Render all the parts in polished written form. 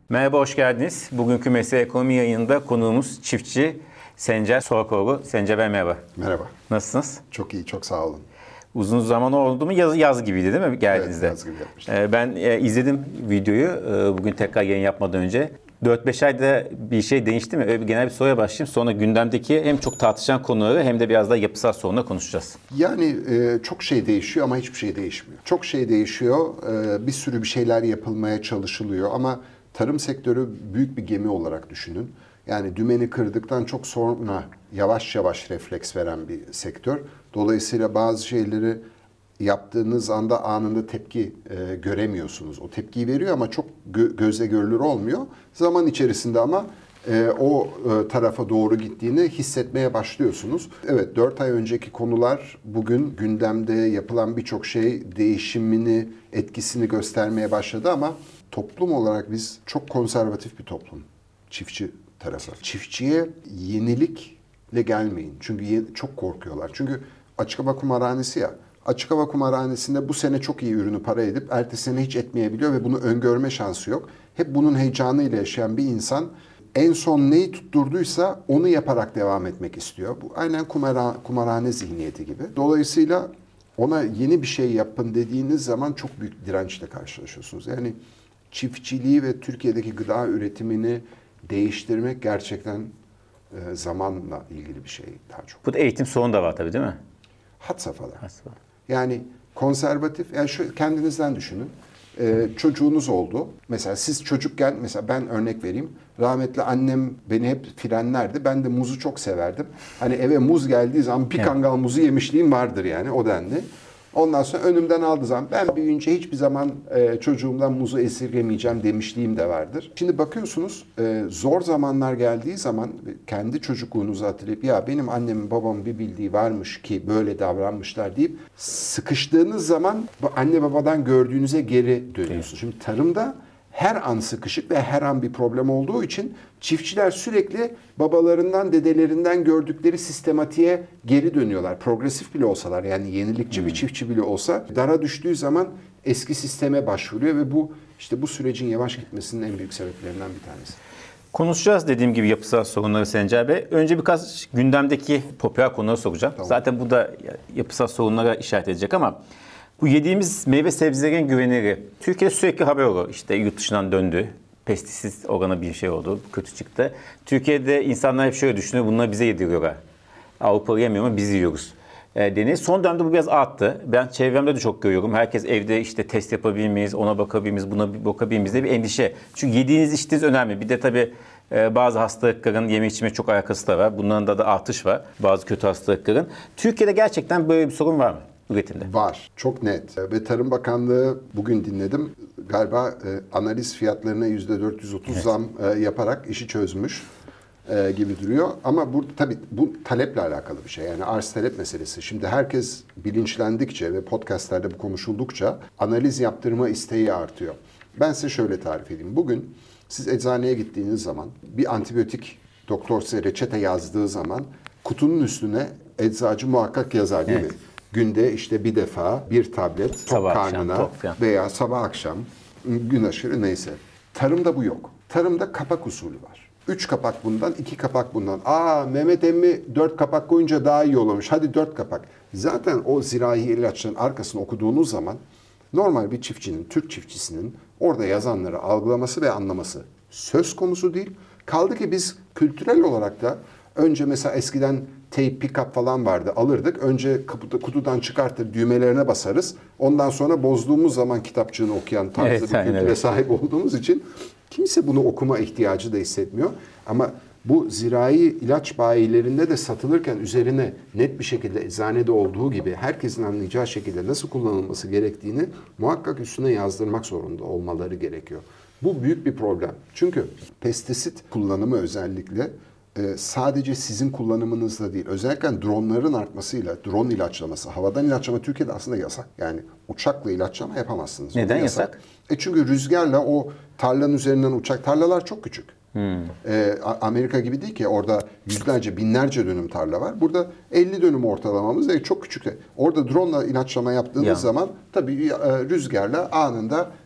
Merhaba, hoş geldiniz. Bugünkü Mesele Ekonomi yayınında konuğumuz çiftçi Sencer Sorakoğlu. Sencer Bey merhaba. Merhaba. Nasılsınız? Çok iyi, çok sağ olun. Uzun zaman oldu mu? Yaz gibiydi değil mi geldiğinizde? Evet, yaz gibi yapmıştım. Ben izledim videoyu bugün tekrar yayın yapmadan önce. 4-5 ayda bir şey değişti mi? Öyle bir genel bir soruya başlayayım. Sonra gündemdeki hem çok tartışan konuları hem de biraz da yapısal sorunları konuşacağız. Yani çok şey değişiyor ama hiçbir şey değişmiyor. Çok şey değişiyor, bir sürü bir şeyler yapılmaya çalışılıyor ama tarım sektörü büyük bir gemi olarak düşünün. Yani dümeni kırdıktan çok sonra yavaş yavaş refleks veren bir sektör. Dolayısıyla bazı şeyleri yaptığınız anda anında tepki göremiyorsunuz. O tepkiyi veriyor ama çok gözle görülür olmuyor. Zaman içerisinde ama o tarafa doğru gittiğini hissetmeye başlıyorsunuz. Evet, 4 ay önceki konular bugün gündemde yapılan birçok şey değişimini, etkisini göstermeye başladı ama toplum olarak biz çok konservatif bir toplum. Çiftçi tarafı. Çiftçiye yenilikle gelmeyin. Çünkü çok korkuyorlar. Çünkü açık hava kumarhanesi ya. Açık hava kumarhanesinde bu sene çok iyi ürünü para edip ertesi sene hiç etmeyebiliyor ve bunu öngörme şansı yok. Hep bunun heyecanıyla yaşayan bir insan en son neyi tutturduysa onu yaparak devam etmek istiyor. Bu aynen kumarhane zihniyeti gibi. Dolayısıyla ona yeni bir şey yapın dediğiniz zaman çok büyük dirençle karşılaşıyorsunuz. Yani çiftçiliği ve Türkiye'deki gıda üretimini değiştirmek gerçekten zamanla ilgili bir şey daha çok. Bu da eğitim sorunu da var tabii değil mi? Had safhada. Yani konservatif, yani şu kendinizden düşünün. Çocuğunuz oldu. Mesela siz çocukken, mesela ben örnek vereyim. Rahmetli annem beni hep frenlerdi. Ben de muzu çok severdim. Hani eve muz geldiği zaman bir kangal muzu yemişliğim vardır yani o denli. Ondan sonra önümden aldığı zaman ben büyüyünce hiçbir zaman çocuğumdan muzu esirgemeyeceğim demişliğim de vardır. Şimdi bakıyorsunuz zor zamanlar geldiği zaman kendi çocukluğunuzu hatırlayıp ya benim annemin babamın bir bildiği varmış ki böyle davranmışlar deyip sıkıştığınız zaman anne babadan gördüğünüze geri dönüyorsunuz. Şimdi tarımda her an sıkışık ve her an bir problem olduğu için çiftçiler sürekli babalarından, dedelerinden gördükleri sistematiğe geri dönüyorlar. Progresif bile olsalar, yani yenilikçi bir çiftçi bile olsa dara düştüğü zaman eski sisteme başvuruyor ve bu işte bu sürecin yavaş gitmesinin en büyük sebeplerinden bir tanesi. Konuşacağız dediğim gibi yapısal sorunları Sencer Bey. Önce birkaç gündemdeki popüler konuları soracağım. Tamam. Zaten bu da yapısal sorunlara işaret edecek ama bu yediğimiz meyve sebzelerin güveniri. Türkiye'de sürekli haber olur. İşte yurt dışından döndü. Pestisit oranı bir şey oldu. Kötü çıktı. Türkiye'de insanlar hep şöyle düşünüyor. Bunları bize yediriyorlar. Avrupa yemiyor ama biz yiyoruz. Deniyor. Son dönemde bu biraz arttı. Ben çevremde de çok görüyorum. Herkes evde işte test yapabilir miyiz, ona bakabilir miyiz, buna bakabilir miyiz diye bir endişe. Çünkü yediğiniz içtiğiniz önemli. Bir de tabii bazı hastalıkların yeme içme çok alakası da var. Bunların da artış var. Bazı kötü hastalıkların. Türkiye'de gerçekten böyle bir sorun var mı? Üretimde. Var. Çok net. Ve Tarım Bakanlığı bugün dinledim. Galiba analiz fiyatlarına %430 zam yaparak işi çözmüş gibi duruyor. Ama bu tabii bu taleple alakalı bir şey. Yani arz talep meselesi. Şimdi herkes bilinçlendikçe ve podcastlerde bu konuşuldukça analiz yaptırma isteği artıyor. Ben size şöyle tarif edeyim. Bugün siz eczaneye gittiğiniz zaman bir antibiyotik doktor size reçete yazdığı zaman kutunun üstüne eczacı muhakkak yazar değil mi? Günde işte bir defa bir tablet tok sabah karnına akşam, veya sabah akşam gün aşırı neyse. Tarımda bu yok. Tarımda kapak usulü var. 3 kapak bundan, 2 kapak bundan. Mehmet emmi 4 kapak koyunca daha iyi olmuş. Hadi 4 kapak. Zaten o zirai ilaçların arkasını okuduğunuz zaman normal bir çiftçinin, Türk çiftçisinin orada yazanları algılaması ve anlaması söz konusu değil. Kaldı ki biz kültürel olarak da önce mesela eskiden tape pick-up falan vardı. Alırdık. Önce kutudan çıkartır, düğmelerine basarız. Ondan sonra bozduğumuz zaman kitapçığını okuyan tarzda bir kültüre sahip olduğumuz için kimse bunu okuma ihtiyacı da hissetmiyor. Ama bu zirai ilaç bayilerinde de satılırken üzerine net bir şekilde eczanede olduğu gibi herkesin anlayacağı şekilde nasıl kullanılması gerektiğini muhakkak üstüne yazdırmak zorunda olmaları gerekiyor. Bu büyük bir problem. Çünkü pestisit kullanımı özellikle sadece sizin kullanımınızda değil, özellikle dronların artmasıyla, drone ilaçlaması, havadan ilaçlama Türkiye'de aslında yasak. Yani uçakla ilaçlama yapamazsınız. Neden yasak? Çünkü rüzgarla o tarlanın üzerinden tarlalar çok küçük. Amerika gibi değil ki orada yüzlerce, binlerce dönüm tarla var. Burada 50 dönüm ortalamamız ve çok küçük. Orada drone ile ilaçlama yaptığınız zaman tabii rüzgarla anında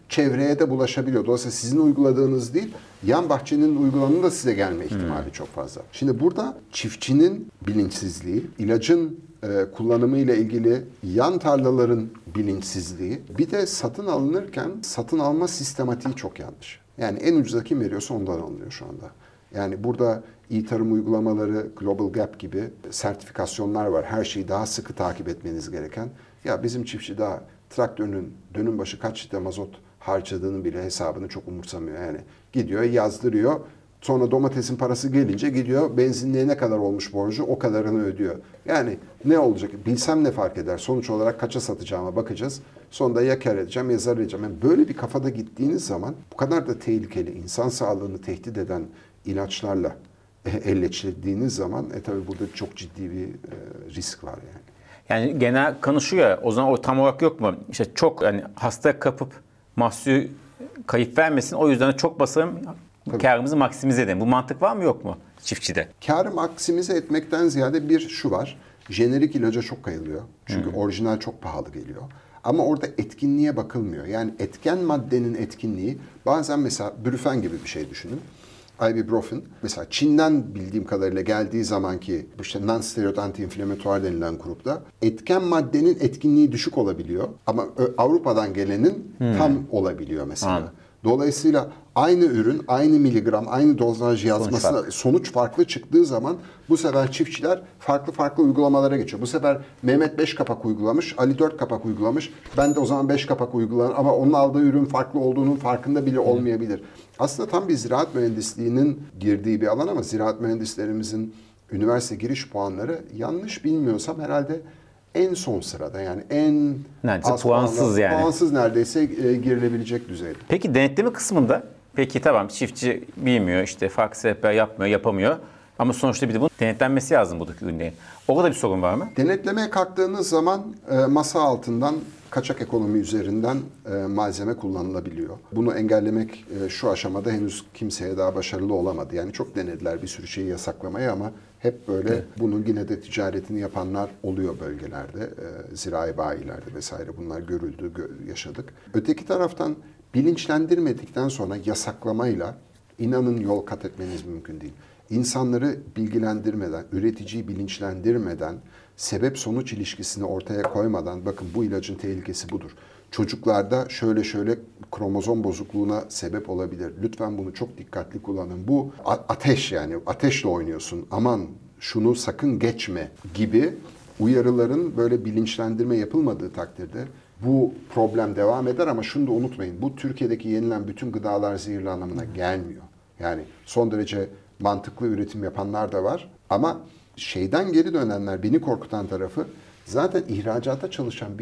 çevreye de bulaşabiliyor. Dolayısıyla sizin uyguladığınız değil, yan bahçenin uygulananı da size gelme ihtimali çok fazla. Şimdi burada çiftçinin bilinçsizliği, ilacın kullanımı ile ilgili yan tarlaların bilinçsizliği, bir de satın alınırken satın alma sistematiği çok yanlış. Yani en ucuza kim veriyorsa ondan alınıyor şu anda. Yani burada iyi tarım uygulamaları, Global Gap gibi sertifikasyonlar var. Her şeyi daha sıkı takip etmeniz gereken. Ya bizim çiftçi daha traktörünün dönüm başı kaç litre mazot harcadığını bile hesabını çok umursamıyor. Yani gidiyor yazdırıyor. Sonra domatesin parası gelince gidiyor benzinliğe ne kadar olmuş borcu o kadarını ödüyor. Yani ne olacak? Bilsem ne fark eder? Sonuç olarak kaça satacağıma bakacağız. Sonunda ya kar edeceğim ya zarar edeceğim. Yani böyle bir kafada gittiğiniz zaman bu kadar da tehlikeli, insan sağlığını tehdit eden ilaçlarla elleçlediğiniz zaman tabii burada çok ciddi bir risk var yani. Yani genel kanı şu ya, o zaman o tam olarak yok mu? İşte çok yani hasta kapıp mahsulü kayıp vermesin, o yüzden çok basarım, kârımızı maksimize edelim. Bu mantık var mı yok mu çiftçide? Kârı maksimize etmekten ziyade bir şu var. Jenerik ilaca çok kayılıyor. Çünkü orijinal çok pahalı geliyor. Ama orada etkinliğe bakılmıyor. Yani etken maddenin etkinliği, bazen mesela Brufen gibi bir şey düşünün. Ibuprofen. Mesela Çin'den bildiğim kadarıyla geldiği zamanki işte non-steroid anti-inflamatuar denilen grupta etken maddenin etkinliği düşük olabiliyor. Ama Avrupa'dan gelenin tam olabiliyor mesela. Dolayısıyla aynı ürün, aynı miligram, aynı dozaj yazmasına sonuç farklı çıktığı zaman bu sefer çiftçiler farklı uygulamalara geçiyor. Bu sefer Mehmet 5 kapak uygulamış, Ali 4 kapak uygulamış. Ben de o zaman 5 kapak uygularım ama onun aldığı ürün farklı olduğunun farkında bile olmayabilir. Aslında tam bir ziraat mühendisliğinin girdiği bir alan ama ziraat mühendislerimizin üniversite giriş puanları yanlış bilmiyorsam herhalde en son sırada, yani en neredeyse az puansız yani. Puansız neredeyse girilebilecek düzeyde. Peki denetleme kısmında, peki tamam çiftçi bilmiyor, işte farklı sebepler yapmıyor, yapamıyor. Ama sonuçta bir de bunun denetlenmesi lazım buradaki ürünlerin. Orada bir sorun var mı? Denetlemeye kalktığınız zaman masa altından kaçak ekonomi üzerinden malzeme kullanılabiliyor. Bunu engellemek şu aşamada henüz kimseye daha başarılı olamadı. Yani çok denediler bir sürü şeyi yasaklamaya ama hep böyle bunun yine de ticaretini yapanlar oluyor bölgelerde. Zirai bayilerde vesaire bunlar görüldü, yaşadık. Öteki taraftan bilinçlendirmedikten sonra yasaklamayla inanın yol kat etmeniz mümkün değil. İnsanları bilgilendirmeden, üreticiyi bilinçlendirmeden, sebep-sonuç ilişkisini ortaya koymadan, bakın bu ilacın tehlikesi budur. Çocuklarda şöyle kromozom bozukluğuna sebep olabilir. Lütfen bunu çok dikkatli kullanın. Bu ateş, yani ateşle oynuyorsun. Aman şunu sakın geçme gibi uyarıların böyle bilinçlendirme yapılmadığı takdirde bu problem devam eder ama şunu da unutmayın. Bu Türkiye'deki yenilen bütün gıdalar zehirli anlamına gelmiyor. Yani son derece mantıklı üretim yapanlar da var. Ama şeyden geri dönenler, beni korkutan tarafı, zaten ihracata çalışan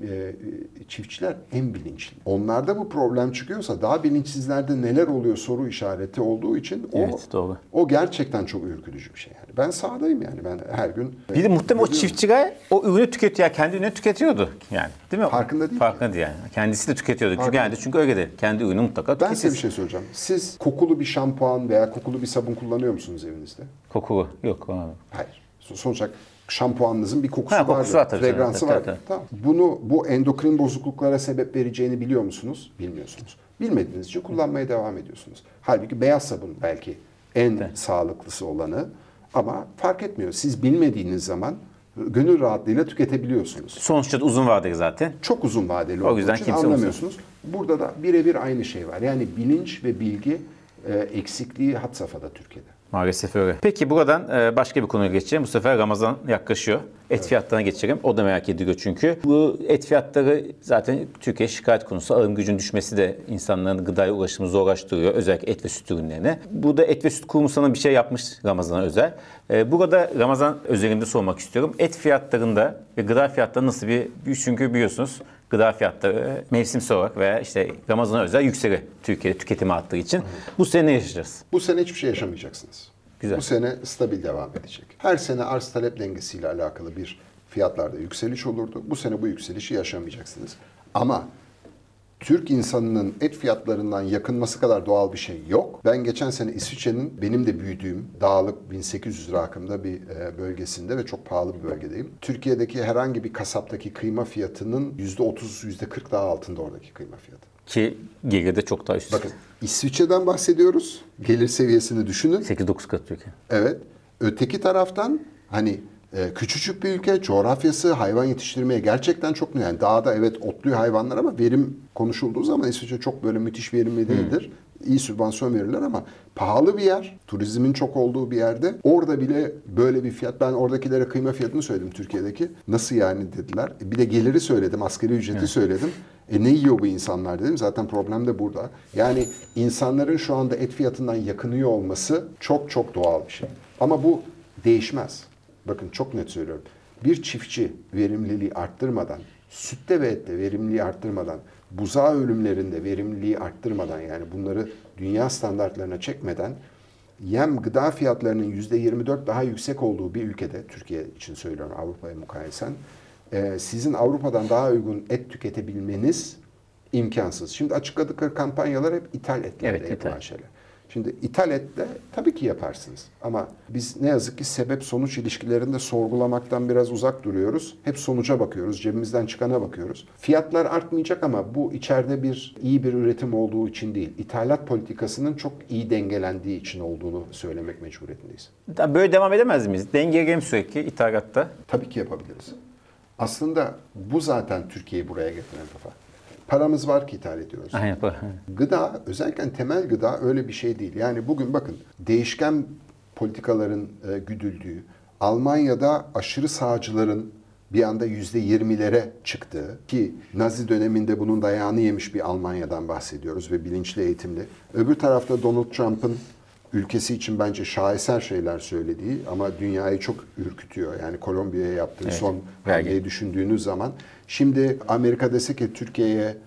çiftçiler en bilinçli. Onlarda bu problem çıkıyorsa daha bilinçsizlerde neler oluyor soru işareti olduğu için o gerçekten çok ürkütücü bir şey. Yani ben sahadayım, yani ben her gün... Bir de muhtemelen o çiftçiler o ürünü tüketiyor, kendi ürünü tüketiyordu yani, değil mi? Farkında değil. Farkında değil yani. Kendisi de tüketiyordu. Çünkü öyle de kendi ürünü mutlaka tüketiyor. Ben size bir şey soracağım. Siz kokulu bir şampuan veya kokulu bir sabun kullanıyor musunuz evinizde? Kokulu yok. Hayır. Sonuç olarak şampuanınızın bir kokusu var tabii. Fragransı var. Tamam. Bu endokrin bozukluklara sebep vereceğini biliyor musunuz? Bilmiyorsunuz. Bilmediğiniz için kullanmaya devam ediyorsunuz. Halbuki beyaz sabun belki en sağlıklısı olanı ama fark etmiyor. Siz bilmediğiniz zaman gönül rahatlığıyla tüketebiliyorsunuz. Sonuçta da uzun vadeli zaten. Çok uzun vadeli olduğu için anlamıyorsunuz. Burada da birebir aynı şey var. Yani bilinç ve bilgi eksikliği had safhada Türkiye'de. Maalesef öyle. Peki buradan başka bir konuya geçeceğim. Bu sefer Ramazan yaklaşıyor. Et fiyatlarına geçelim. O da merak ediliyor çünkü. Bu et fiyatları zaten Türkiye şikayet konusu. Alım gücün düşmesi de insanların gıdaya ulaşımını zorlaştırıyor. Özellikle et ve süt ürünlerine. Burada Et ve Süt Kurumu sana bir şey yapmış Ramazan'a özel. Burada Ramazan özelinde sormak istiyorum. Et fiyatlarında ve gıda fiyatları nasıl çünkü biliyorsunuz gıda fiyatları mevsimsel olarak veya işte Ramazan'a özel yükseliyor Türkiye'de tüketimi arttığı için. Bu sene ne yaşayacağız? Bu sene hiçbir şey yaşamayacaksınız. Güzel. Bu sene stabil devam edecek. Her sene arz talep dengesiyle alakalı bir fiyatlarda yükseliş olurdu. Bu sene bu yükselişi yaşamayacaksınız. Ama Türk insanının et fiyatlarından yakınması kadar doğal bir şey yok. Ben geçen sene İsviçre'nin benim de büyüdüğüm dağlık 1800 rakımda bir bölgesinde ve çok pahalı bir bölgedeyim. Türkiye'deki herhangi bir kasaptaki kıyma fiyatının %30, %40 daha altında oradaki kıyma fiyatı. Ki geride çok daha üst. Bakın İsviçre'den bahsediyoruz. Gelir seviyesini düşünün. 8-9 kat Türkiye. Evet. Öteki taraftan hani küçücük bir ülke, coğrafyası hayvan yetiştirmeye gerçekten çok yani dağda evet otluyor hayvanlar ama verim konuşulduğu zaman İsviçre çok böyle müthiş verimli değildir. İyi sübvansiyon verirler ama pahalı bir yer. Turizmin çok olduğu bir yerde. Orada bile böyle bir fiyat. Ben oradakilere kıyma fiyatını söyledim Türkiye'deki. Nasıl yani dediler. Bir de geliri söyledim. Asgari ücreti söyledim. Ne yiyor bu insanlar dedim. Zaten problem de burada. Yani insanların şu anda et fiyatından yakınıyor olması çok çok doğal bir şey. Ama bu değişmez. Bakın çok net söylüyorum. Bir çiftçi verimliliği arttırmadan, sütte ve ette verimliliği arttırmadan, buzağı ölümlerinde verimliliği arttırmadan yani bunları dünya standartlarına çekmeden yem gıda fiyatlarının %24 daha yüksek olduğu bir ülkede, Türkiye için söylüyorum Avrupa'ya mukayesen, sizin Avrupa'dan daha uygun et tüketebilmeniz imkansız. Şimdi açıkladıkları kampanyalar hep ithal etlerle yapılan şeyler. Şimdi ithal etle tabii ki yaparsınız. Ama biz ne yazık ki sebep-sonuç ilişkilerinde sorgulamaktan biraz uzak duruyoruz. Hep sonuca bakıyoruz, cebimizden çıkana bakıyoruz. Fiyatlar artmayacak ama bu içeride iyi bir üretim olduğu için değil. İthalat politikasının çok iyi dengelendiği için olduğunu söylemek mecburiyetindeyiz. Böyle devam edemez miyiz? Dengeleyelim sürekli ithalatta. Tabii ki yapabiliriz. Aslında bu zaten Türkiye'yi buraya getiren kafa. Paramız var ki ithal ediyoruz. Aynen. Gıda, özellikle temel gıda öyle bir şey değil. Yani bugün bakın değişken politikaların güdüldüğü, Almanya'da aşırı sağcıların bir anda %20'lere çıktığı ki Nazi döneminde bunun dayağını yemiş bir Almanya'dan bahsediyoruz ve bilinçli eğitimli. Öbür tarafta Donald Trump'ın ülkesi için bence şaheser şeyler söylediği ama dünyayı çok ürkütüyor. Yani Kolombiya'ya yaptığı son hamleyi düşündüğünüz zaman. Şimdi Amerika dese ki Türkiye'ye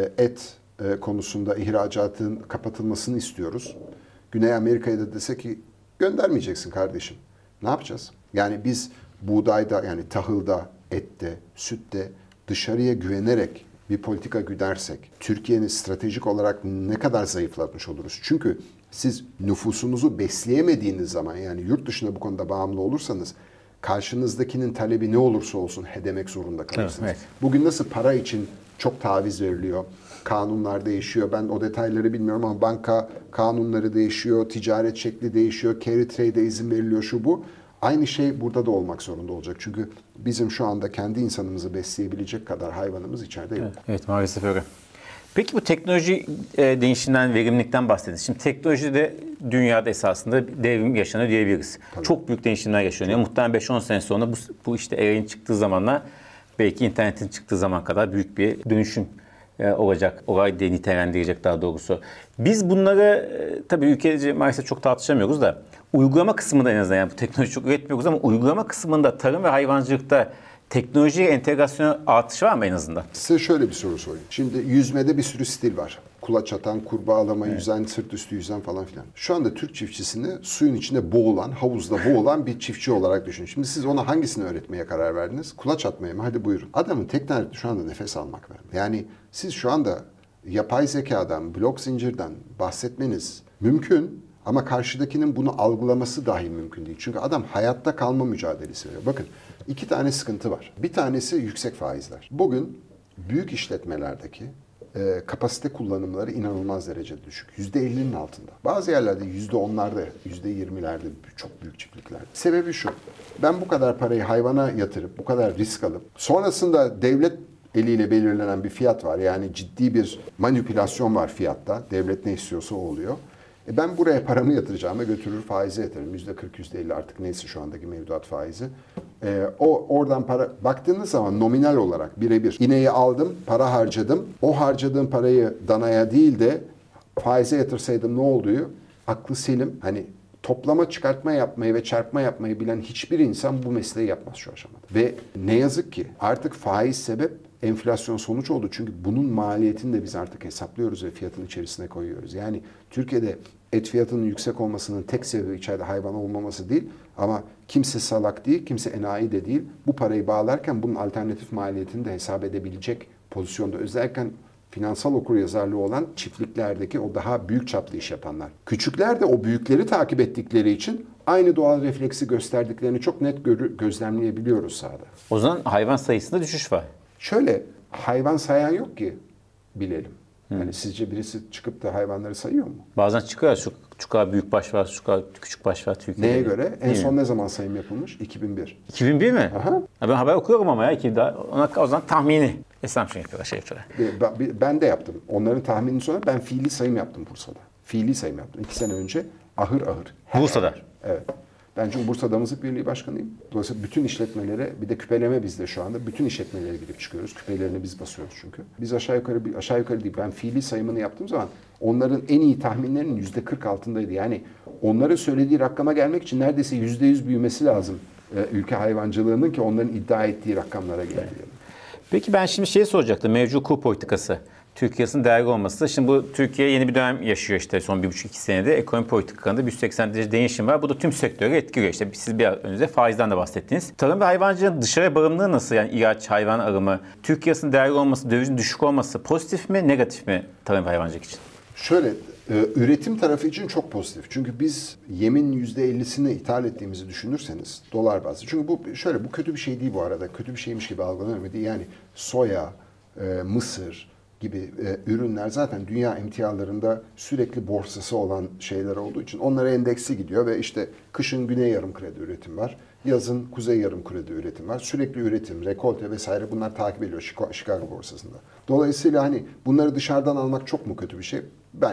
et konusunda ihracatın kapatılmasını istiyoruz. Güney Amerika'ya da dese ki göndermeyeceksin kardeşim. Ne yapacağız? Yani biz buğdayda yani tahılda, ette, sütte dışarıya güvenerek bir politika güdersek Türkiye'nin stratejik olarak ne kadar zayıflatmış oluruz? Çünkü siz nüfusunuzu besleyemediğiniz zaman yani yurt dışına bu konuda bağımlı olursanız karşınızdakinin talebi ne olursa olsun hedemek zorunda kalırsınız. Evet. Bugün nasıl para için çok taviz veriliyor, kanunlar değişiyor. Ben o detayları bilmiyorum ama banka kanunları değişiyor, ticaret şekli değişiyor, carry trade'e izin veriliyor şu bu. Aynı şey burada da olmak zorunda olacak. Çünkü bizim şu anda kendi insanımızı besleyebilecek kadar hayvanımız içeride yok. Evet maalesef öyle. Peki bu teknoloji değişiminden, verimlilikten bahsediniz. Şimdi teknolojide dünyada esasında devrim yaşanıyor diyebiliriz. Tabii. Çok büyük değişimler yaşanıyor. Muhtemelen 5-10 sene sonra bu işte AI'nin çıktığı zamanla belki internetin çıktığı zaman kadar büyük bir dönüşüm olacak. Olay diye nitelendirecek daha doğrusu. Biz bunları tabii ülkece maalesef çok tartışamıyoruz da uygulama kısmında en azından yani bu teknoloji çok üretmiyoruz ama uygulama kısmında tarım ve hayvancılıkta teknolojiye entegrasyon artışı var mı en azından? Size şöyle bir soru sorayım. Şimdi yüzmede bir sürü stil var. Kulaç atan, kurbağalama, yüzen, sırt üstü yüzen falan filan. Şu anda Türk çiftçisini suyun içinde boğulan, havuzda boğulan bir çiftçi olarak düşünün. Şimdi siz ona hangisini öğretmeye karar verdiniz? Kulaç atmaya mı? Hadi buyurun. Adamın tek derdi şu anda nefes almak. Yani siz şu anda yapay zekadan, blok zincirden bahsetmeniz mümkün. Ama karşıdakinin bunu algılaması dahi mümkün değil. Çünkü adam hayatta kalma mücadelesi veriyor. Bakın 2 tane sıkıntı var. Bir tanesi yüksek faizler. Bugün büyük işletmelerdeki kapasite kullanımları inanılmaz derecede düşük. %50'nin altında. Bazı yerlerde %10'larda, %20'lerde çok büyük çiftliklerde. Sebebi şu. Ben bu kadar parayı hayvana yatırıp, bu kadar risk alıp, sonrasında devlet eliyle belirlenen bir fiyat var. Yani ciddi bir manipülasyon var fiyatta. Devlet ne istiyorsa o oluyor. Ben buraya paramı yatıracağıma götürür faize yatırırım. %40, %50 artık neyse şu andaki mevduat faizi. Oradan para baktığınız zaman nominal olarak birebir ineği aldım, para harcadım. O harcadığım parayı danaya değil de faize yatırsaydım ne olduğu aklı selim. Hani toplama çıkartma yapmayı ve çarpma yapmayı bilen hiçbir insan bu mesleği yapmaz şu aşamada. Ve ne yazık ki artık faiz sebep enflasyon sonuç oldu. Çünkü bunun maliyetini de biz artık hesaplıyoruz ve fiyatın içerisine koyuyoruz. Yani Türkiye'de et fiyatının yüksek olmasının tek sebebi içeride hayvan olmaması değil. Ama kimse salak değil, kimse enayi de değil. Bu parayı bağlarken bunun alternatif maliyetini de hesap edebilecek pozisyonda. Özellikle finansal okuryazarlığı olan çiftliklerdeki o daha büyük çaplı iş yapanlar. Küçükler de o büyükleri takip ettikleri için aynı doğal refleksi gösterdiklerini çok net gözlemleyebiliyoruz sahada. O zaman hayvan sayısında düşüş var. Şöyle hayvan sayan yok ki bilelim. Yani sizce birisi çıkıp da hayvanları sayıyor mu? Bazen çıkıyor şu kadar büyük baş var, şu kadar küçük baş var Türkiye'de. Neye göre? En son ne zaman sayım yapılmış? 2001. 2001 mi? Aha. Ha, ben haber okuyorum ama ya ki daha o zaman tahmini. Assumption yapıyorlar şey Ben de yaptım. Onların tahmininin sonra ben fiili sayım yaptım Bursa'da. Fiili sayım yaptım. 2 sene önce ahır. Bursa'da? Ahır. Evet. Ben çünkü Bursa Damızlık Birliği Başkanıyım. Dolayısıyla bütün işletmelere, bir de küpeleme bizde şu anda. Bütün işletmelere girip çıkıyoruz. Küpelerini biz basıyoruz çünkü. Biz aşağı yukarı değil. Ben fiili sayımını yaptığım zaman onların en iyi tahminlerinin %40 altındaydı. Yani onların söylediği rakama gelmek için neredeyse %100 büyümesi lazım ülke hayvancılığının ki onların iddia ettiği rakamlara gelebilelim. Peki ben şimdi soracaktım. Mevcut kur politikası. Türkiye'nin değerli olması. Şimdi bu Türkiye yeni bir dönem yaşıyor işte son 1,5-2 senede. Ekonomi politikalarında 180 derece değişim var. Bu da tüm sektörü etkiliyor. İşte siz bir önce faizden de bahsettiniz. Tarım ve hayvancılığın dışarıya bağımlılığı nasıl? Yani ilaç, hayvan arımı, Türkiye'nin değerli olması, dövizin düşük olması pozitif mi, negatif mi tarım ve hayvancılık için? Şöyle, üretim tarafı için çok pozitif. Çünkü biz yemin %50'sini ithal ettiğimizi düşünürseniz dolar bazlı. Çünkü bu kötü bir şey değil bu arada. Kötü bir şeymiş gibi algılanıyor değil. Yani soya, mısır gibi ürünler zaten dünya emtialarında sürekli borsası olan şeyler olduğu için onlara endeksi gidiyor ve işte kışın Güney Yarımküre'de üretim var. Yazın Kuzey Yarımküre'de üretim var. Sürekli üretim, rekolte vesaire bunlar takip ediliyor Chicago borsasında. Dolayısıyla hani bunları dışarıdan almak çok mu kötü bir şey?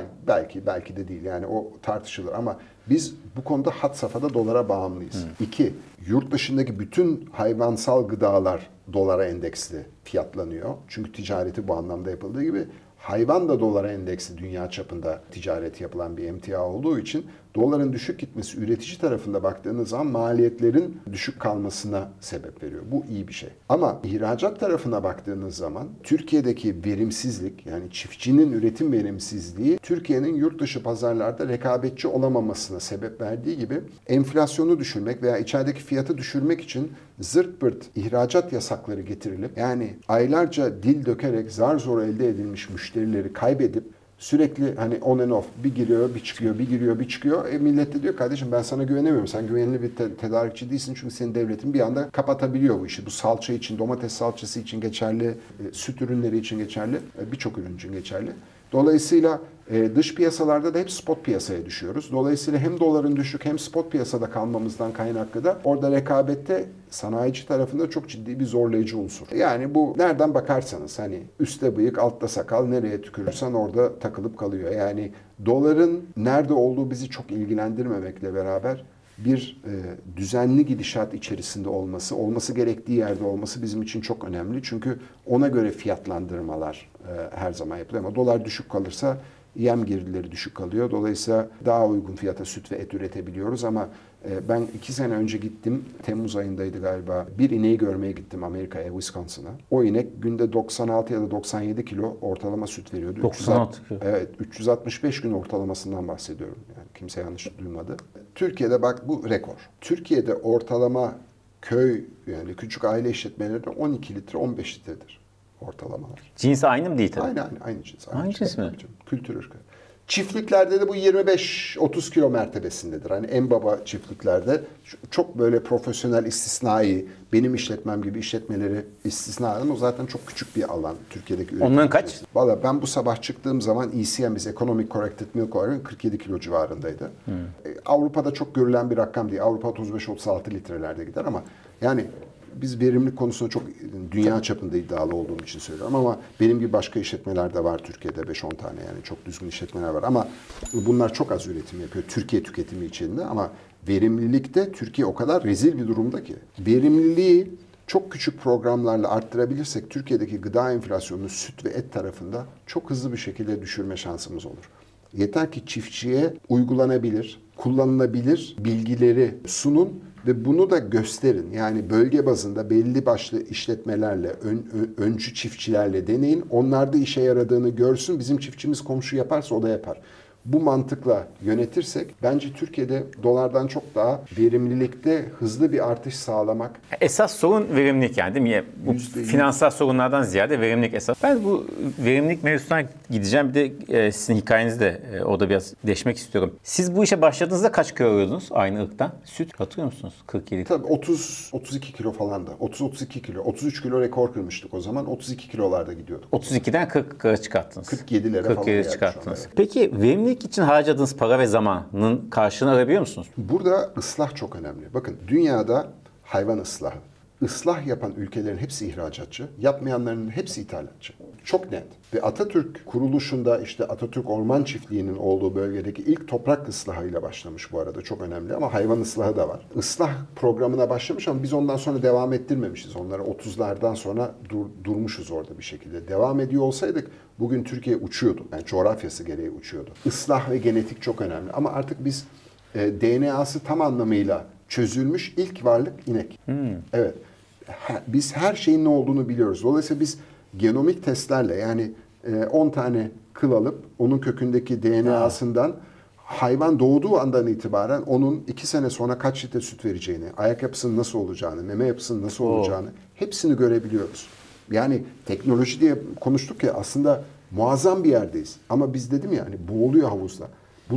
Belki de değil. Yani o tartışılır ama biz bu konuda had safhada dolara bağımlıyız. 2, yurt dışındaki bütün hayvansal gıdalar dolara endeksli fiyatlanıyor. Çünkü ticareti bu anlamda yapıldığı gibi hayvan da dolara endeksli dünya çapında ticaret yapılan bir emtia olduğu için doların düşük gitmesi üretici tarafında baktığınız zaman maliyetlerin düşük kalmasına sebep veriyor. Bu iyi bir şey. Ama ihracat tarafına baktığınız zaman Türkiye'deki verimsizlik yani çiftçinin üretim verimsizliği Türkiye'nin yurt dışı pazarlarda rekabetçi olamamasına sebep verdiği gibi enflasyonu düşürmek veya içerideki fiyatı düşürmek için zırt pırt ihracat yasakları getirilip yani aylarca dil dökerek zar zor elde edilmiş müşterileri kaybedip sürekli hani on and off bir giriyor bir çıkıyor bir giriyor bir çıkıyor. Millet de diyor kardeşim ben sana güvenemiyorum. Sen güvenilir bir tedarikçi değilsin çünkü senin devletin bir anda kapatabiliyor bu işi. Bu salça için, domates salçası için geçerli, süt ürünleri için geçerli, birçok ürün için geçerli. Dolayısıyla dış piyasalarda da hep spot piyasaya düşüyoruz. Dolayısıyla hem doların düşük hem spot piyasada kalmamızdan kaynaklı da orada rekabette sanayici tarafında çok ciddi bir zorlayıcı unsur. Yani bu nereden bakarsanız hani üstte bıyık altta sakal nereye tükürürsen orada takılıp kalıyor. Yani doların nerede olduğu bizi çok ilgilendirmemekle beraber bir düzenli gidişat içerisinde olması gerektiği yerde olması bizim için çok önemli. Çünkü ona göre fiyatlandırmalar her zaman yapılıyor. Ama dolar düşük kalırsa yem girdileri düşük kalıyor. Dolayısıyla daha uygun fiyata süt ve et üretebiliyoruz ama ben 2 sene önce gittim. Temmuz ayındaydı galiba. Bir ineği görmeye gittim Amerika'ya, Wisconsin'a. O inek günde 96 ya da 97 kilo ortalama süt veriyordu. 96 kilo. Evet, 365 gün ortalamasından bahsediyorum. Yani kimse yanlış duymadı. Türkiye'de bak bu rekor. Türkiye'de ortalama köy yani küçük aile işletmelerinde 12 litre 15 litredir ortalamalar. Cinsi aynı mı değil tabii? Aynı cins. Aynı cins mi? Kültür ırkı. Çiftliklerde de bu 25-30 kilo mertebesindedir. Hani en baba çiftliklerde çok böyle profesyonel istisnai, benim işletmem gibi işletmeleri istisna eden o zaten çok küçük bir alan Türkiye'deki üretim. Onların kaç? Valla ben bu sabah çıktığım zaman ECM biz Economic Corrected Milk Oil'in 47 kilo civarındaydı. Avrupa'da çok görülen bir rakam değil. Avrupa 35-36 litrelerde gider ama yani biz verimlilik konusunda çok dünya çapında iddialı olduğum için söylüyorum ama benim gibi başka işletmeler de var Türkiye'de 5-10 tane yani çok düzgün işletmeler var ama bunlar çok az üretim yapıyor Türkiye tüketimi içinde ama verimlilikte Türkiye o kadar rezil bir durumda ki verimliliği çok küçük programlarla arttırabilirsek Türkiye'deki gıda enflasyonunu süt ve et tarafında çok hızlı bir şekilde düşürme şansımız olur. Yeter ki çiftçiye uygulanabilir, kullanılabilir bilgileri sunun ve bunu da gösterin. Yani bölge bazında belli başlı işletmelerle, öncü çiftçilerle deneyin. Onlarda işe yaradığını görsün. Bizim çiftçimiz komşu yaparsa o da yapar. bu mantıkla yönetirsek bence Türkiye'de dolardan çok daha verimlilikte hızlı bir artış sağlamak. Esas sorun verimlilik yani değil mi? Bu %100. finansal sorunlardan ziyade verimlilik esas. Ben bu verimlilik mevzusuna gideceğim. Bir de sizin hikayenizi de orada biraz deşmek istiyorum. Siz bu işe başladığınızda kaç kilo alıyordunuz aynı ırktan? Süt hatırlıyor musunuz? 47. Tabii 30-32 kilo falan da. 30-32 kilo. 33 kilo rekor kırmıştık o zaman. 32 kilolarda gidiyorduk. 32'den 40'a çıkarttınız. 47'lere falan 47'ye geldi çıkarttınız. şu an, evet. Peki verimlilik için harcadığınız para ve zamanın karşılığını alabiliyor musunuz? Burada ıslah çok önemli. Bakın dünyada hayvan ıslahı. Islah yapan ülkelerin hepsi ihracatçı, yapmayanların hepsi ithalatçı. Çok net. Ve Atatürk kuruluşunda işte Atatürk Orman Çiftliği'nin olduğu bölgedeki ilk toprak ıslahıyla başlamış bu arada. Çok önemli ama hayvan ıslahı da var. Islah programına başlamış ama biz ondan sonra devam ettirmemişiz. Onları 30'lardan sonra durmuşuz orada bir şekilde. Devam ediyor olsaydık bugün Türkiye uçuyordu. Yani coğrafyası gereği uçuyordu. Islah ve genetik çok önemli ama artık biz DNA'sı tam anlamıyla çözülmüş ilk varlık inek. Evet. Biz her şeyin ne olduğunu biliyoruz. Dolayısıyla biz genomik testlerle yani 10 tane kıl alıp onun kökündeki DNA'sından hayvan doğduğu andan itibaren onun 2 sene sonra kaç litre süt vereceğini, ayak yapısının nasıl olacağını, meme yapısının nasıl olacağını hepsini görebiliyoruz. Yani teknoloji diye konuştuk ya aslında muazzam bir yerdeyiz. Ama biz dedim ya hani boğuluyor havuzda.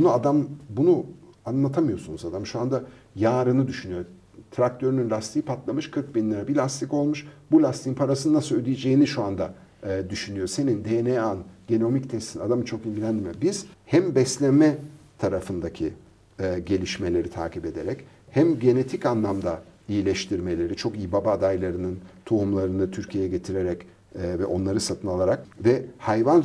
Bunu anlatamıyorsunuz adam. Şu anda yarını düşünüyor. Traktörünün lastiği patlamış 40 bin lira bir lastik olmuş. Bu lastiğin parasını nasıl ödeyeceğini şu anda düşünüyor. Senin DNA'n, genomik testin adamı çok ilgilendirmiyor. Biz hem beslenme tarafındaki gelişmeleri takip ederek hem genetik anlamda iyileştirmeleri, çok iyi baba adaylarının tohumlarını Türkiye'ye getirerek ve onları satın alarak ve hayvan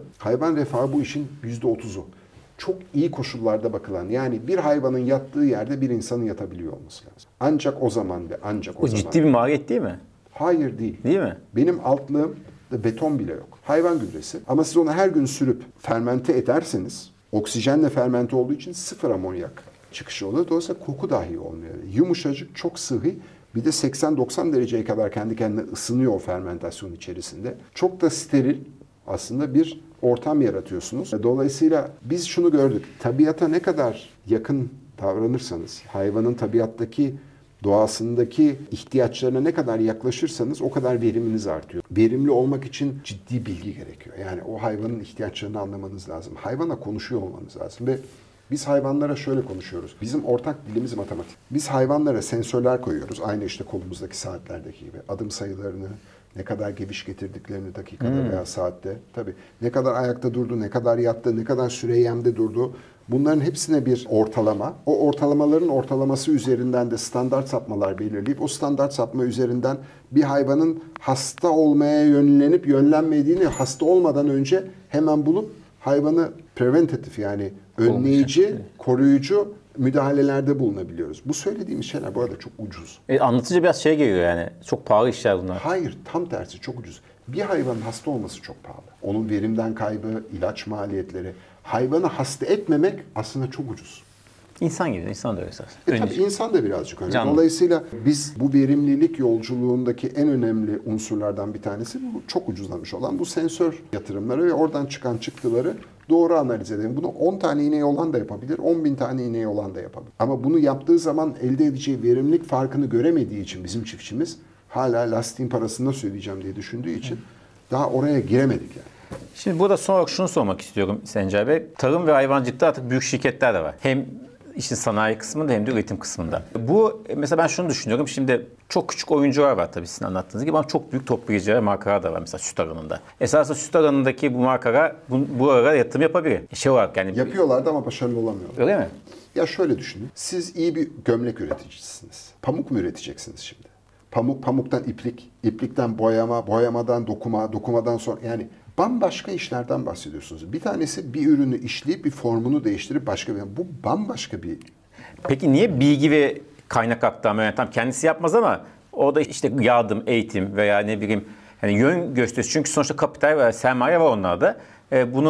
refahı bu işin %30'u. Çok iyi koşullarda bakılan yani bir hayvanın yattığı yerde bir insanın yatabiliyor olması lazım. Ancak o zaman ve ancak o Bu zaman. ciddi bir maliyet değil mi? Hayır değil. Değil mi? Benim altlığımda beton bile yok. Hayvan gübresi. Ama siz onu her gün sürüp fermente ederseniz oksijenle fermente olduğu için 0 amonyak çıkışı oluyor. Dolayısıyla koku dahi olmuyor. Yumuşacık, çok sıhhi. Bir de 80-90 dereceye kadar kendi kendine ısınıyor o fermentasyon içerisinde. Çok da steril aslında bir ortam yaratıyorsunuz. Dolayısıyla biz şunu gördük. Tabiata ne kadar yakın davranırsanız, hayvanın tabiattaki doğasındaki ihtiyaçlarına ne kadar yaklaşırsanız o kadar veriminiz artıyor. Verimli olmak için ciddi bilgi gerekiyor. Yani o hayvanın ihtiyaçlarını anlamanız lazım. Hayvana konuşuyor olmanız lazım ve biz hayvanlara şöyle konuşuyoruz. Bizim ortak dilimiz matematik. Biz hayvanlara sensörler koyuyoruz. Aynı işte kolumuzdaki saatlerdeki gibi. Adım sayılarını, ne kadar geviş getirdiklerini dakikada veya saatte. Tabii ne kadar ayakta durdu, ne kadar yattı, ne kadar süre yemde durdu. Bunların hepsine bir ortalama. O ortalamaların ortalaması üzerinden de standart sapmalar belirleyip o standart sapma üzerinden bir hayvanın hasta olmaya yönlenmediğini hasta olmadan önce hemen bulup hayvanı preventatif yani önleyici, koruyucu müdahalelerde bulunabiliyoruz. Bu söylediğimiz şeyler bu arada çok ucuz. Anlatınca biraz şey geliyor yani. Çok pahalı işler bunlar. Hayır, tam tersi çok ucuz. Bir hayvanın hasta olması çok pahalı. Onun verimden kaybı, ilaç maliyetleri. Hayvanı hasta etmemek aslında çok ucuz. İnsan gibi, insan da öyle esas. Tabii insan da birazcık öyle. Canlı. Dolayısıyla biz bu verimlilik yolculuğundaki en önemli unsurlardan bir tanesi bu çok ucuzlamış olan bu sensör yatırımları ve oradan çıkan çıktıları doğru analiz edelim. Bunu 10 tane iğneği olan da yapabilir, 10 bin tane iğneği olan da yapabilir. Ama bunu yaptığı zaman elde edeceği verimlilik farkını göremediği için bizim çiftçimiz hala lastiğin parasını nasıl ödeyeceğim diye düşündüğü için daha oraya giremedik yani. Şimdi burada son olarak şunu sormak istiyorum Sencer Bey. Tarım ve hayvancılıkta artık büyük şirketler de var. Hem işin sanayi kısmında hem de üretim kısmında. Bu mesela ben şunu düşünüyorum. Şimdi çok küçük oyuncular var tabii sizin anlattığınız gibi ama çok büyük toplayıcılar, markalar da var mesela süt alanında. Esasında süt alanındaki bu markalar bu arada yatırım yapabilir. Şey olarak yani. Yapıyorlardı ama başarılı olamıyorlar. Öyle mi? Ya şöyle düşünün. Siz iyi bir gömlek üreticisiniz. Pamuk mu üreteceksiniz şimdi? Pamuktan iplik, iplikten boyama, boyamadan dokuma, dokumadan sonra yani bambaşka işlerden bahsediyorsunuz. Bir tanesi bir ürünü işleyip bir formunu değiştirip başka bir... Bu bambaşka bir... Peki niye bilgi ve kaynak aktarma yöntem kendisi yapmaz ama o da işte yardım, eğitim veya ne bileyim yani yön gösterisi. Çünkü sonuçta kapital ve sermaye var onlarda. Bunu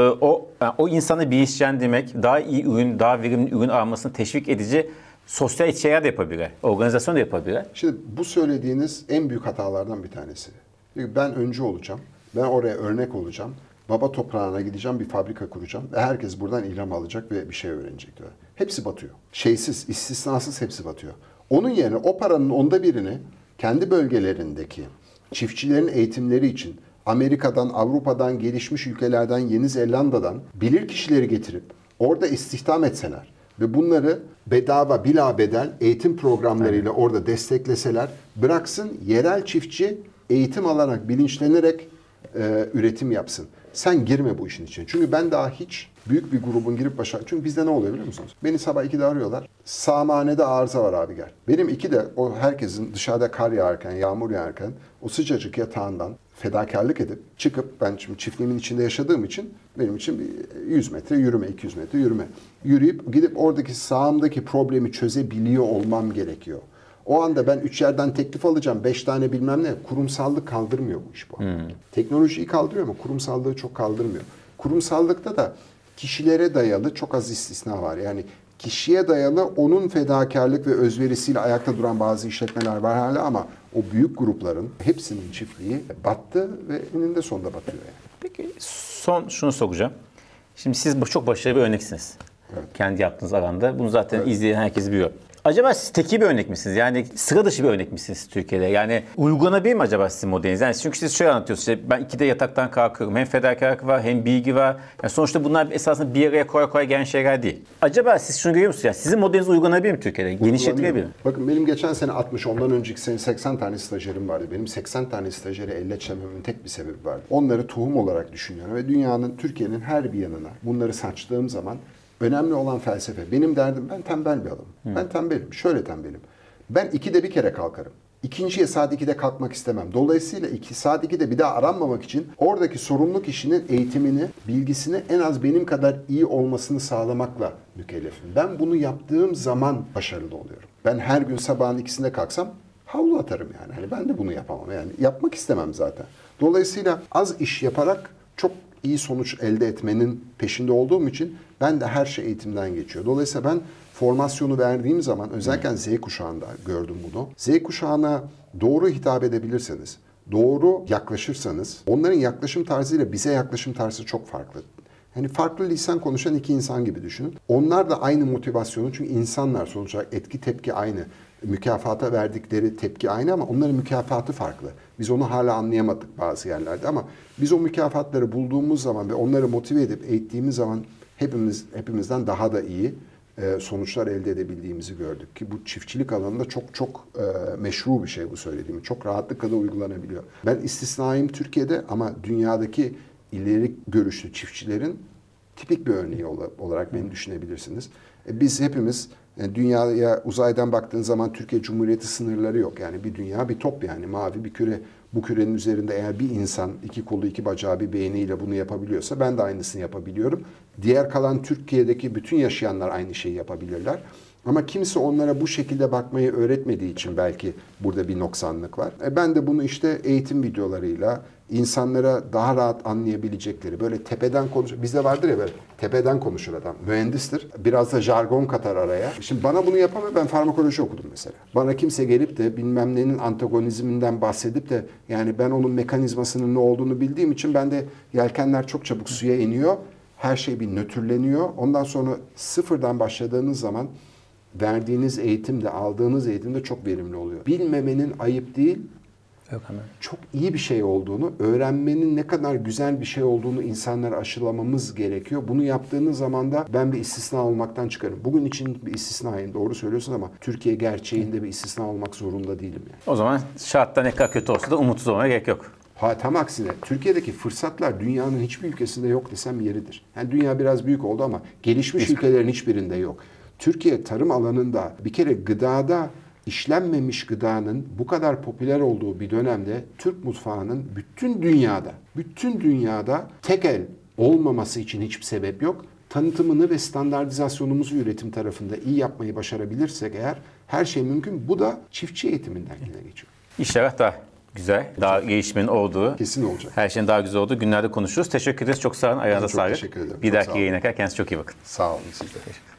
o insanı bilinçlendirmek, daha iyi ürün, daha verimli ürün almasını teşvik edici sosyal içerikler de yapabilir. Organizasyon da yapabilir. Şimdi bu söylediğiniz en büyük hatalardan bir tanesi. Çünkü ben öncü olacağım. Ben oraya örnek olacağım. Baba toprağına gideceğim, bir fabrika kuracağım. Herkes buradan ilham alacak ve bir şey öğrenecek diyor. Hepsi batıyor. Şeysiz, istisnasız hepsi batıyor. Onun yerine o paranın 1/10'ını kendi bölgelerindeki çiftçilerin eğitimleri için Amerika'dan, Avrupa'dan, gelişmiş ülkelerden, Yeni Zelanda'dan bilir kişileri getirip orada istihdam etseler ve bunları bedava, bila bedel eğitim programlarıyla orada destekleseler, bıraksın yerel çiftçi eğitim alarak, bilinçlenerek üretim yapsın. Sen girme bu işin içine. Çünkü ben daha hiç büyük bir grubun girip çünkü bizde ne oluyor biliyor musunuz? Beni sabah 2'de arıyorlar. Sağmanede arıza var abi gel. Benim 2'de o herkesin dışarıda kar yağarken, yağmur yağarken o sıcacık yatağından fedakarlık edip çıkıp, ben şimdi çiftliğimin içinde yaşadığım için benim için bir 100 metre yürüme, 200 metre yürüme. Yürüyüp gidip oradaki sağımdaki problemi çözebiliyor olmam gerekiyor. O anda ben 3 yerden teklif alacağım, 5 tane bilmem ne. Kurumsallık kaldırmıyor bu iş bu. Teknolojiyi kaldırıyor ama kurumsallığı çok kaldırmıyor. Kurumsallıkta da kişilere dayalı çok az istisna var. Yani kişiye dayalı onun fedakarlık ve özverisiyle ayakta duran bazı işletmeler var hala ama o büyük grupların hepsinin çiftliği battı ve eninde sonunda batıyor yani. Peki son şunu soracağım. Şimdi siz çok başarılı bir örneksiniz. Evet. Kendi yaptığınız alanda. Bunu zaten izleyen herkes biliyor. Acaba siz teki bir örnek misiniz? Yani sıra dışı bir örnek misiniz Türkiye'de? Yani uygulanabilir mi acaba sizin modeliniz? Yani çünkü siz şöyle anlatıyorsunuz. İşte ben 2'de yataktan kalkıyorum. Hem fedakarlık var hem bilgi var. Yani sonuçta bunlar esasında bir araya kolay kolay gelen şeyler değil. Acaba siz şunu görüyor musunuz? Yani sizin modeliniz uygulanabilir mi Türkiye'de? Genişletilebilir mi? Bakın benim geçen sene 60, ondan önceki sene 80 tane stajyerim vardı. Benim 80 tane stajyeri elle çememin tek bir sebebi vardı. Onları tohum olarak düşünüyorum ve dünyanın, Türkiye'nin her bir yanına bunları saçtığım zaman önemli olan felsefe. Benim derdim, ben tembel bir adamım. Ben tembelim. Şöyle tembelim. Ben 2'de bir kere kalkarım. İkinciye saat 2'de kalkmak istemem. Dolayısıyla saat 2'de bir daha aranmamak için oradaki sorumlu kişinin eğitimini, bilgisini en az benim kadar iyi olmasını sağlamakla mükellefim. Ben bunu yaptığım zaman başarılı oluyorum. Ben her gün sabahın 2'sinde kalksam havlu atarım yani. Hani ben de bunu yapamam. Yani yapmak istemem zaten. Dolayısıyla az iş yaparak çok iyi sonuç elde etmenin peşinde olduğum için ben de her şey eğitimden geçiyor. Dolayısıyla ben formasyonu verdiğim zaman özellikle Z kuşağında gördüm bunu. Z kuşağına doğru hitap edebilirseniz, doğru yaklaşırsanız, onların yaklaşım tarzıyla bize yaklaşım tarzı çok farklı. Hani farklı lisan konuşan iki insan gibi düşünün. Onlar da aynı motivasyonu, çünkü insanlar sonuç olarak etki tepki aynı. Mükafata verdikleri tepki aynı ama onların mükafatı farklı. Biz onu hala anlayamadık bazı yerlerde ama biz o mükafatları bulduğumuz zaman ve onları motive edip eğittiğimiz zaman hepimizden daha da iyi sonuçlar elde edebildiğimizi gördük ki bu çiftçilik alanında çok meşru bir şey bu söylediğim. Çok rahatlıkla da uygulanabiliyor. Ben istisnayım Türkiye'de ama dünyadaki ileri görüşlü çiftçilerin tipik bir örneği olarak beni düşünebilirsiniz. Biz hepimiz dünyaya uzaydan baktığın zaman Türkiye Cumhuriyeti sınırları yok. Yani bir dünya, bir top yani mavi bir küre. Bu kürenin üzerinde eğer bir insan iki kolu, iki bacağı, bir beyniyle bunu yapabiliyorsa ben de aynısını yapabiliyorum. Diğer kalan Türkiye'deki bütün yaşayanlar aynı şeyi yapabilirler. Ama kimse onlara bu şekilde bakmayı öğretmediği için belki burada bir noksanlık var. Ben de bunu işte eğitim videolarıyla insanlara daha rahat anlayabilecekleri, böyle tepeden konuşur. Bizde vardır ya böyle tepeden konuşur adam. Mühendistir. Biraz da jargon katar araya. Şimdi bana bunu yapamıyor. Ben farmakoloji okudum mesela. Bana kimse gelip de bilmem nenin antagonizminden bahsedip de yani ben onun mekanizmasının ne olduğunu bildiğim için ben de yelkenler çok çabuk suya iniyor. Her şey bir nötrleniyor. Ondan sonra sıfırdan başladığınız zaman verdiğiniz eğitimde, aldığınız eğitimde çok verimli oluyor. Bilmemenin ayıp değil, çok iyi bir şey olduğunu, öğrenmenin ne kadar güzel bir şey olduğunu insanlara aşılamamız gerekiyor. Bunu yaptığınız zaman da ben bir istisna olmaktan çıkarım. Bugün için bir istisnayım, doğru söylüyorsun ama Türkiye gerçeğinde bir istisna olmak zorunda değilim yani. O zaman şartlar ne kadar kötü olsa da umutsuz olmaya gerek yok. Tam aksine Türkiye'deki fırsatlar dünyanın hiçbir ülkesinde yok desem yeridir. Yani dünya biraz büyük oldu ama gelişmiş ülkelerin hiçbirinde yok. Türkiye tarım alanında bir kere gıdada işlenmemiş gıdanın bu kadar popüler olduğu bir dönemde Türk mutfağının bütün dünyada tek el olmaması için hiçbir sebep yok. Tanıtımını ve standartizasyonumuzu üretim tarafında iyi yapmayı başarabilirsek eğer her şey mümkün. Bu da çiftçi eğitiminden geçiyor. İnşallah daha güzel, daha gelişmenin olduğu, kesin olacak. Her şeyin daha güzel olduğu günlerde konuşuruz. Teşekkür ederiz. Çok sağ olun. Ayağınıza sağlık. Teşekkür ederim. Bir dahaki yayına kadar kendinize çok iyi bakın. Sağ olun siz de.